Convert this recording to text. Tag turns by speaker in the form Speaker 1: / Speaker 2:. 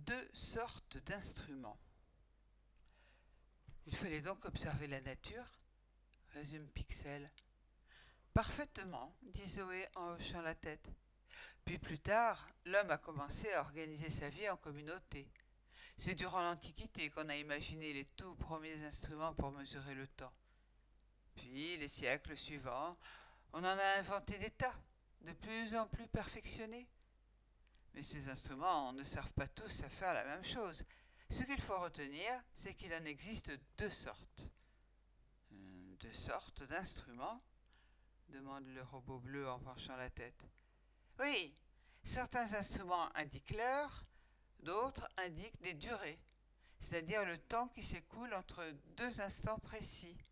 Speaker 1: deux sortes d'instruments. Il fallait donc observer la nature, résume Pixel. Parfaitement, dit Zoé en hochant la tête. Puis plus tard, l'homme a commencé à organiser sa vie en communauté. C'est durant l'Antiquité qu'on a imaginé les tout premiers instruments pour mesurer le temps. Puis, les siècles suivants, on en a inventé des tas, de plus en plus perfectionnés. Mais ces instruments ne servent pas tous à faire la même chose. Ce qu'il faut retenir, c'est qu'il en existe deux sortes. Deux sortes d'instruments ? Demande le robot bleu en penchant la tête. Oui, certains instruments indiquent l'heure, d'autres indiquent des durées, c'est-à-dire le temps qui s'écoule entre deux instants précis.